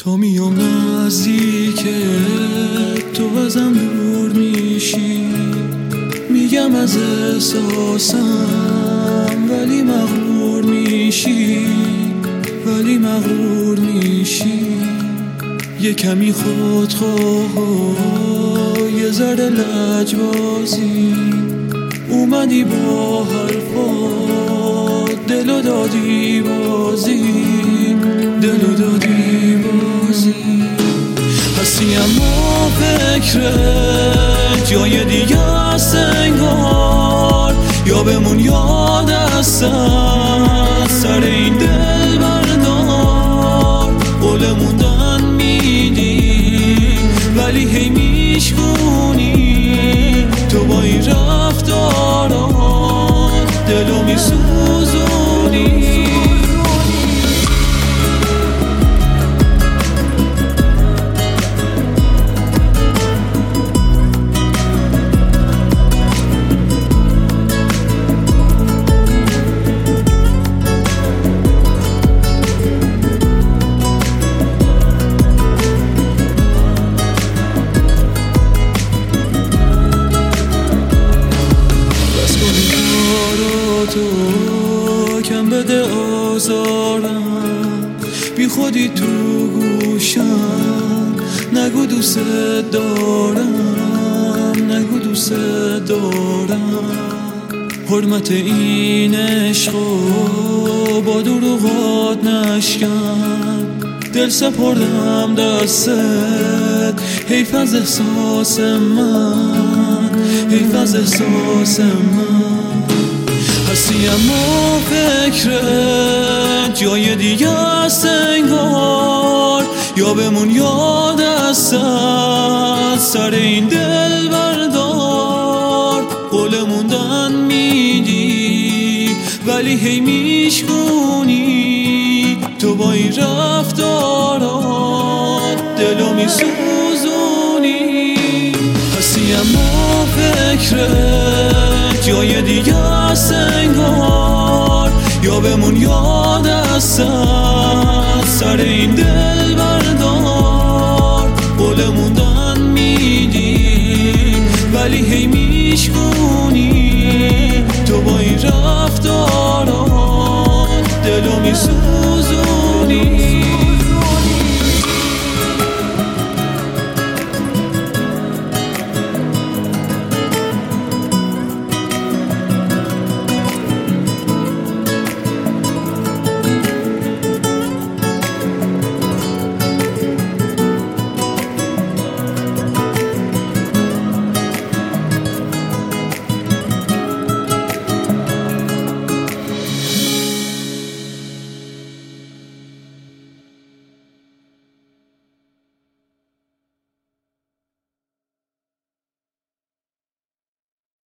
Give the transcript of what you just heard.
تا میام نزدیک تو ازم دور میشی، میگم از احساسم ولی مغرور میشی، ولی مغرور میشی. یه کمی خودخواه، یه ذره لجبازی، اومدی با حرفات دلو دادی بازی، دلو دادی بازی. هستی اما فکرت جای دیگه است انگار، یا بمون یاد است سر این دل بردار. قول موندن میدی ولی هی میشکونی، تو با این رفتارات دلو میسوزونی. تو کم بده آزارم، بی خودی تو گوشم، نگو دوست دارم، نگو دوست دارم. حرمت این عشقو با دروغات نشکن، دل سپردم دستت، حیف از احساس من، حیف از احساس من. هستی اما فکرت جای دیگه است انگار، یا بمون یاد است سر این دل بردار. قول موندن میدی ولی هی میشکونی، تو با این رفتارات دلو میسوزونی. هستی اما فکرت جای دیگه است انگار، یا بمون یاد است سر این دل بردار. قول موندن میدی ولی هی میشکونی،